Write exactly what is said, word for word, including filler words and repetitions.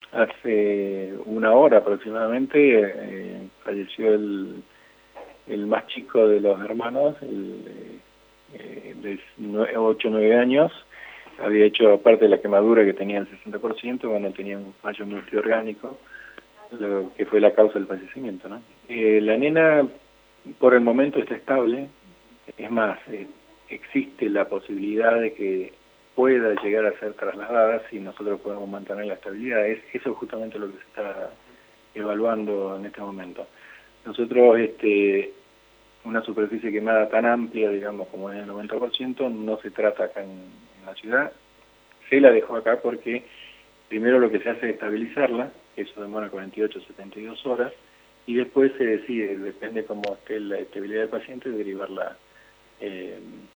Hace una hora aproximadamente eh, falleció el, el más chico de los hermanos, el, eh, de ocho o nueve años. Había hecho, aparte de la quemadura que tenía el sesenta por ciento, bueno, tenía un fallo multiorgánico, lo que fue la causa del fallecimiento, ¿no? Eh, la nena, por el momento, está estable. Es más, eh, existe la posibilidad de que pueda llegar a ser trasladada si nosotros podemos mantener la estabilidad. Es, eso es justamente lo que se está evaluando en este momento. Nosotros, este, una superficie quemada tan amplia, digamos, como es el noventa por ciento, no se trata acá en, en la ciudad. Se la dejó acá porque primero lo que se hace es estabilizarla, eso demora cuarenta y ocho a setenta y dos horas, y después se decide, depende cómo esté la estabilidad del paciente, derivarla eh,